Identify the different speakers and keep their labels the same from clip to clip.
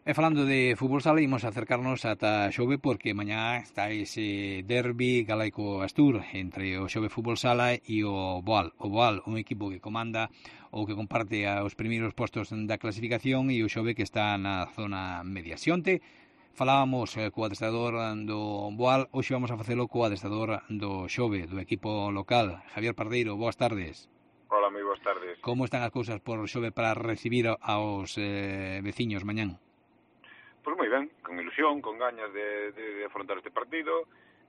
Speaker 1: E falando de fútbol sala, imos acercarnos ata Xove porque mañá está ese derbi galaico-astur entre o Xove Fútbol Sala e o Boal. O Boal, un equipo que comanda ou que comparte os primeiros postos da clasificación e o Xove que está na zona media. Xionte, falábamos co adestrador do Boal, hoxe vamos a facelo co adestrador do Xove, do equipo local. Javier Pardeiro, boas tardes.
Speaker 2: Hola, moi boas tardes.
Speaker 1: Como están as cousas por Xove para recibir aos veciños mañán?
Speaker 2: Pois moi ben, con ilusión, con gañas de afrontar este partido,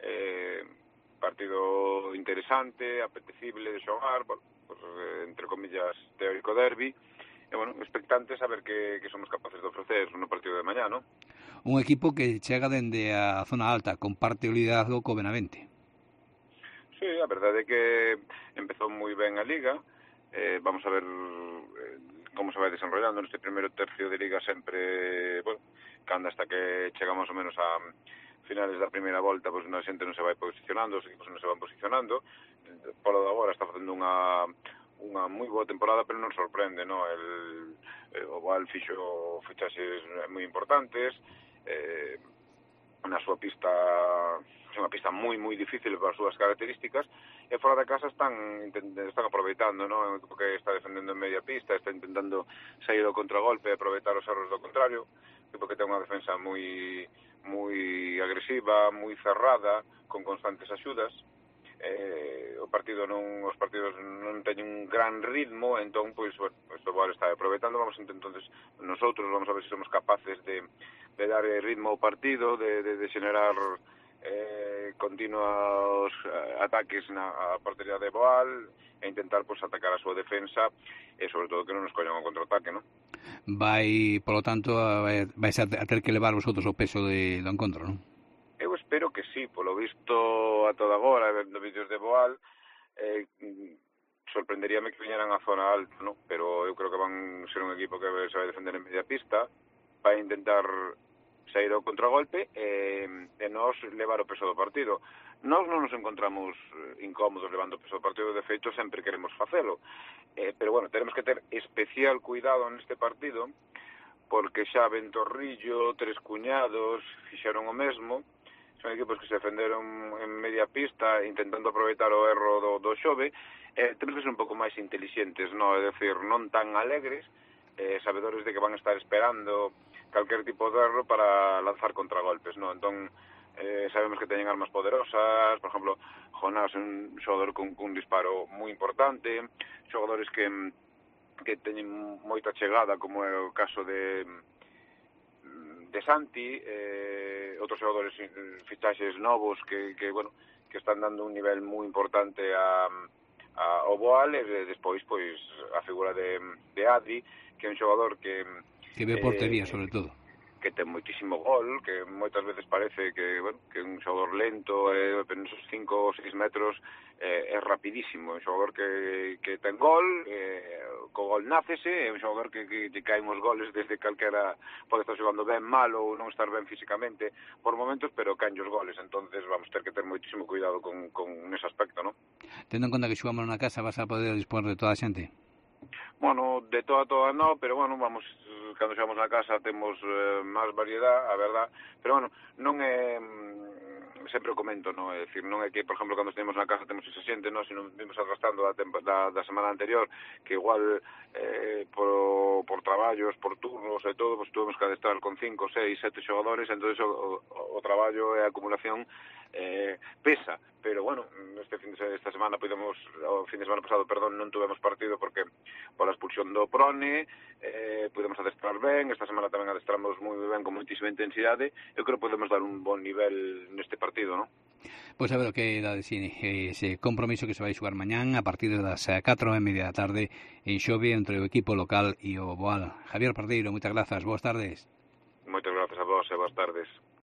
Speaker 2: partido interesante, apetecible de xogar, bueno, pues, entre comillas, teórico derbi, e, bueno, expectantes a ver que somos capaces de ofrecer no partido de mañá, non?
Speaker 1: Un equipo que chega dende a zona alta, comparte o liderazgo co Benavente.
Speaker 2: Sí, a verdade é que empezou moi ben a Liga, vamos a ver como se vai desenrollando neste primeiro tercio de Liga sempre, bueno, cando hasta que chegamos ao menos a finales da primeira volta, pois a xente non se vai posicionando, os equipos non se van posicionando. Polo de agora está facendo unha moi boa temporada, pero non sorprende, no? O Val fixo fichaxes moi importantes, na súa pista, unha pista moi difícil para as súas características, e fora da casa están aproveitando, no? É un equipo que está defendendo en media pista, está intentando sair ao contragolpe e aproveitar os erros do contrario, un equipo que ten unha defensa moi agresiva, moi cerrada, con constantes axudas. Os partidos non teñen un gran ritmo, entón, pois, bueno, o Val está aproveitando, entonces, nosotros vamos a ver se somos capaces de dar ritmo ao partido, de xenerar continuos ataques na portería de Boal e intentar, pois, atacar a súa defensa e, sobre todo, que non nos collan ao contraataque, non?
Speaker 1: Vai, polo tanto, vais a ter que levar vosotros o peso do encontro, non?
Speaker 2: Eu espero que sí, polo visto a toda agora, vendo vídeos de Boal, sorprenderíame que viñeran a zona alta, non? Pero eu creo que van ser un equipo que se vai defender en media pista, vai intentar sair ao contragolpe e nós levar o peso do partido. Nós non nos encontramos incómodos levando o peso do partido, de feito sempre queremos facelo, pero bueno, tenemos que ter especial cuidado neste partido porque xa Ventorrillo, Tres Cuñados fixeron o mesmo, son equipos que se defenderon en media pista intentando aproveitar o erro do Xove. Temos que ser un pouco máis intelixentes, no? É dicir, non tan alegres, sabedores de que van a estar esperando calquer tipo de erro para lanzar contragolpes, no? Entón, sabemos que teñen armas poderosas, por exemplo, Jonás é un xogador con un disparo moi importante, xogadores que teñen moita chegada, como é o caso de Santi, outros xogadores fichaxes novos que están dando un nivel moi importante ao Boal, e despois, pois, a figura de Adri, que é un xogador que
Speaker 1: ve portería, sobre todo,
Speaker 2: que ten moitísimo gol, que moitas veces parece que é un xogador lento, pero nesos 5 ou 6 metros é rapidísimo, é un xogador que ten gol, co gol nácese, é un xogador que caen os goles desde calquera, pode estar xogando ben, mal ou non estar ben físicamente por momentos, pero caen os goles, entonces vamos ter que ter moitísimo cuidado con ese aspecto, non?
Speaker 1: Tendo en conta que xugamos na casa, vas a poder dispor de toda a xente?
Speaker 2: Bueno, de toda no, pero bueno, vamos, cando xogamos na casa temos máis variedade, a verdad, pero bueno, non é, sempre o comento, no? É dicir, non é que, por exemplo, cando estivemos na casa temos esa xente, no? Se non vimos arrastrando da semana anterior, que igual por traballos, por turnos e todo, pues tuvemos que adestrar con 5, 6, 7 xogadores, entonces o traballo e a acumulación pesa, pero bueno, esta semana o fin de semana pasado, perdón, non tuvemos partido porque pola expulsión do Prone, podemos adestrar ben, esta semana tamén adestramos moi ben con moitísima intensidade, eu creo que podemos dar un bon nivel neste partido, non?
Speaker 1: Pois a ver o que dá de cine ese compromiso que se vai xogar mañán a partir das 4:30 da tarde en Xove entre o equipo local e o Boal. Javier Pardeiro, moitas grazas, boas tardes.
Speaker 2: Moitas grazas a vos e boas tardes.